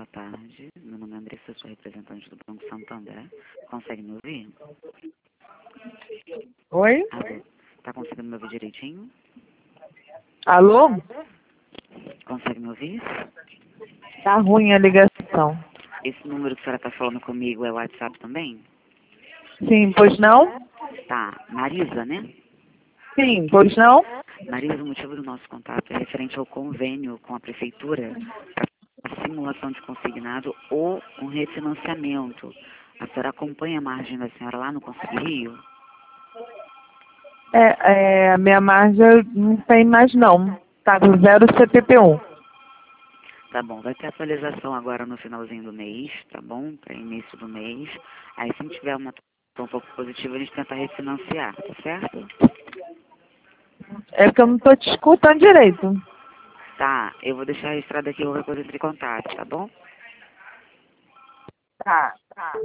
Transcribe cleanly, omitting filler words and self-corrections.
tarde. Meu nome é Andressa, sou representante do Banco Santander. Consegue me ouvir? Oi? Alô? Tá conseguindo me ouvir direitinho? Alô? Consegue me ouvir? Tá ruim a ligação. Esse número que a senhora tá falando comigo é o WhatsApp também? Sim, pois não? Tá. Marisa, né? Sim, pois não? Marisa, o motivo do nosso contato é referente ao convênio com a Prefeitura para a simulação de consignado ou um refinanciamento. A senhora acompanha a margem da senhora lá no Conselho Rio? A minha margem não tem mais não. Tá com 0,71. Tá bom, vai ter atualização agora no finalzinho do mês, tá bom? Para início do mês. Aí se tiver uma atualização um pouco positiva, a gente tenta refinanciar, tá certo? É porque eu não tô te escutando direito. Tá, eu vou deixar registrado aqui qualquer coisa entre em contato, tá bom? Tá.